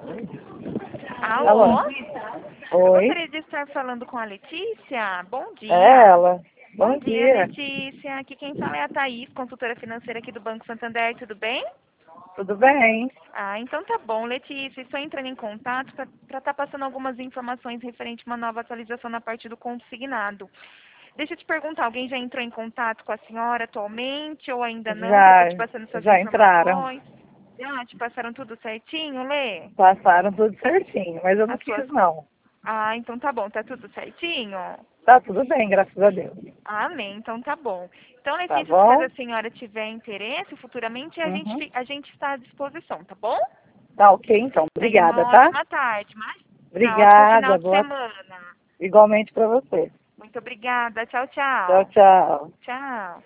Alô? Eu Oi, gostaria de estar falando com a Letícia. Bom dia. é ela. Bom Bom dia, dia. Letícia. Aqui quem fala é a Thaís, consultora financeira aqui do Banco Santander. Tudo bem? Tudo bem? Ah, então tá bom, Letícia. Estou entrando em contato para estar passando algumas informações referente a uma nova atualização na parte do consignado. Deixa eu te perguntar, alguém já entrou em contato com a senhora atualmente ou ainda não? Para estar Já, te passando essas já entraram. informações? Já te passaram tudo certinho, Lê? Passaram tudo certinho, mas eu não As suas... fiz não. Ah, então tá bom, tá tudo certinho? Tá tudo bem, graças a Deus. Amém, então tá bom. Então, Tá Letícia, se caso bom? a senhora tiver interesse futuramente, a gente, Uhum. a gente está à disposição, tá bom? Tá ok então. Tenha Obrigada, uma tá? ótima tarde, mas ótimo final Obrigada, de boa. semana. Igualmente pra você. Muito obrigada. Tchau, Tchau, tchau. tchau. Tchau.